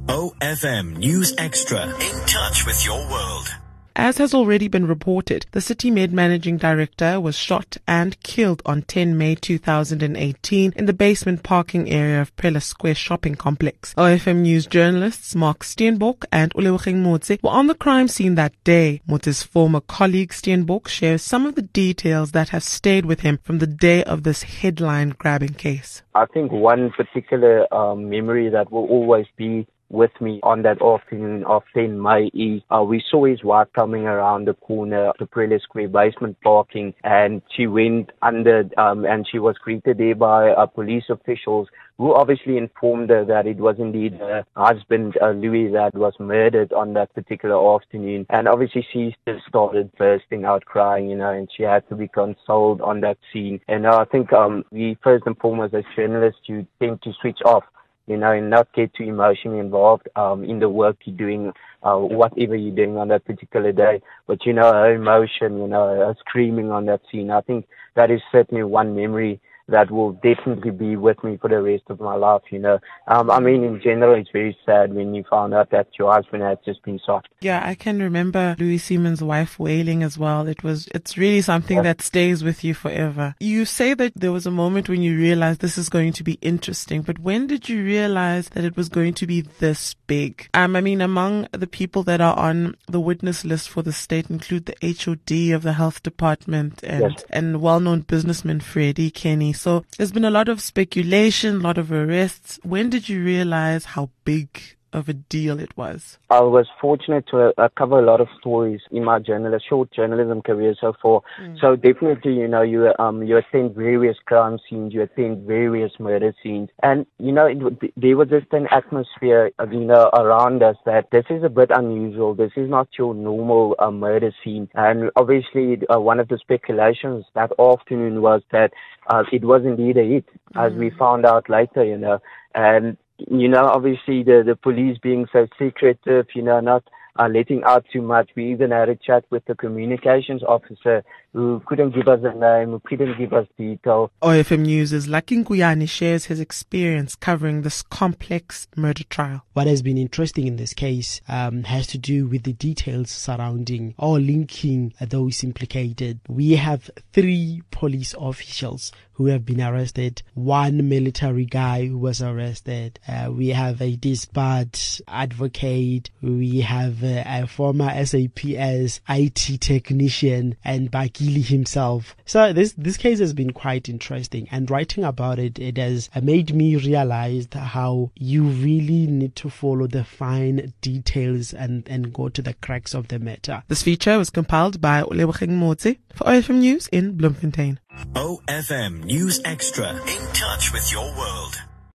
OFM News Extra. In touch with your world. As has already been reported, the City Med managing director was shot and killed on 10 May 2018 in the basement parking area of Prela Square shopping complex. OFM News journalists Mark Steenbok and Uleweng Motse were on the crime scene that day. Motse's former colleague Steenbok shares some of the details that have stayed with him from the day of this headline-grabbing case. I think one particular memory that will always be with me on that afternoon of 10 May is we saw his wife coming around the corner of the Prela Square basement parking, and she went under and she was greeted there by police officials who obviously informed her that it was indeed her husband, Louis, that was murdered on that particular afternoon. And obviously she just started bursting out crying, and she had to be consoled on that scene. And I think we first and foremost as journalists, you tend to switch off, and not get too emotionally involved in the work you're doing, whatever you're doing on that particular day. But, her emotion, her screaming on that scene, I think that is certainly one memory that will definitely be with me for the rest of my life, I mean, in general, it's very sad when you found out that your husband had just been shot. Yeah, I can remember Louis Seaman's wife wailing as well. It's really something that stays with you forever. You say that there was a moment when you realized this is going to be interesting, but when did you realize that it was going to be this big? I mean, among the people that are on the witness list for the state include the HOD of the health department and well-known businessman Freddie Kenny. So there's been a lot of speculation, a lot of arrests. When did you realize how big of a deal it was? I was fortunate to cover a lot of stories in my short journalism career so far. So definitely, you attend various crime scenes, you attend various murder scenes, and there was just an atmosphere, around us that this is a bit unusual. This is not your normal murder scene. And obviously, one of the speculations that afternoon was that it was indeed a hit, as we found out later, and obviously the police being so secretive, not letting out too much. We even had a chat with the communications officer who couldn't give us a name, who couldn't give us detail. OFM News' Lucky Nkuyane shares his experience covering this complex murder trial. What has been interesting in this case has to do with the details surrounding or linking those implicated. We have 3 police officials who have been arrested, 1 military guy who was arrested. We have a disbarred advocate. We have a former SAPS IT technician and Bakili himself. So this case has been quite interesting, and writing about it has made me realize how you really need to follow the fine details and go to the crux of the matter. This feature was compiled by Uleweng Motse for OFM News in Bloemfontein. OFM News Extra. In touch with your world.